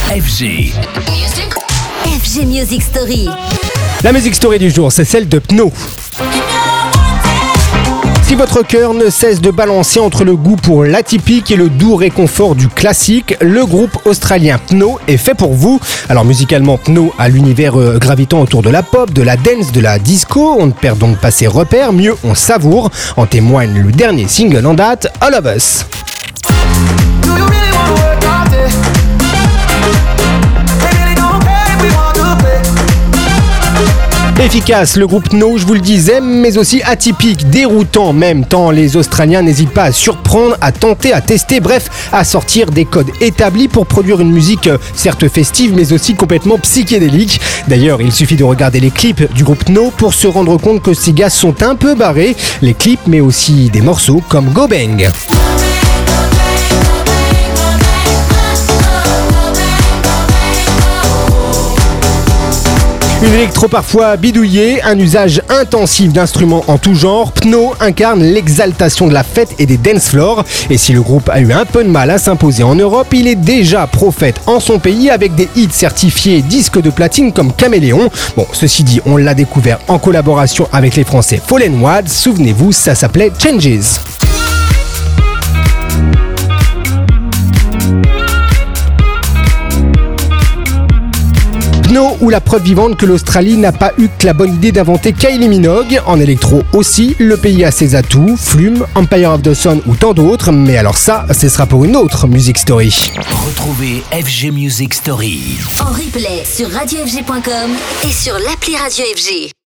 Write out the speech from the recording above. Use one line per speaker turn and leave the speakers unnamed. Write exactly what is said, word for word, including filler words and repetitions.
F G.
F G Music Story.
La music story du jour, c'est celle de Pno. Si votre cœur ne cesse de balancer entre le goût pour l'atypique et le doux réconfort du classique, le groupe australien Pno est fait pour vous. Alors musicalement, Pno a l'univers euh, gravitant autour de la pop, de la dance, de la disco. On ne perd donc pas ses repères, mieux on savoure. En témoigne le dernier single en date, All of Us. Efficace, le groupe Pno, je vous le disais, mais aussi atypique, déroutant même, tant les Australiens n'hésitent pas à surprendre, à tenter, à tester, bref, à sortir des codes établis pour produire une musique euh, certes festive, mais aussi complètement psychédélique. D'ailleurs, il suffit de regarder les clips du groupe Pno pour se rendre compte que ces gars sont un peu barrés. Les clips, mais aussi des morceaux comme Go Bang. Une électro parfois bidouillée, un usage intensif d'instruments en tout genre, Pno incarne l'exaltation de la fête et des dance floors. Et si le groupe a eu un peu de mal à s'imposer en Europe, il est déjà prophète en son pays avec des hits certifiés disques de platine comme Caméléon. Bon, ceci dit, on l'a découvert en collaboration avec les Français Fallen Wads. Souvenez-vous, ça s'appelait Changes. Pno, ou la preuve vivante que l'Australie n'a pas eu que la bonne idée d'inventer Kylie Minogue. En électro aussi, le pays a ses atouts, Flume, Empire of the Sun ou tant d'autres. Mais alors ça, ce sera pour une autre Music Story.
Retrouvez F G Music Story
En replay sur radio f g point com et sur l'appli Radio F G.